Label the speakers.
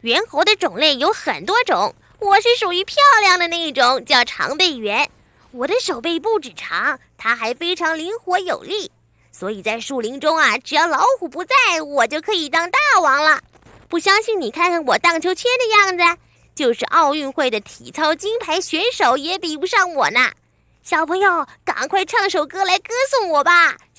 Speaker 1: 猿猴的种类有很多种，我是属于漂亮的那一种，叫长背猿。我的手背不止长，它还非常灵活有力，所以在树林中啊，只要老虎不在，我就可以当大王了。不相信你看看我荡秋千的样子，就是奥运会的体操金牌选手也比不上我呢。小朋友，赶快唱首歌来歌颂我吧，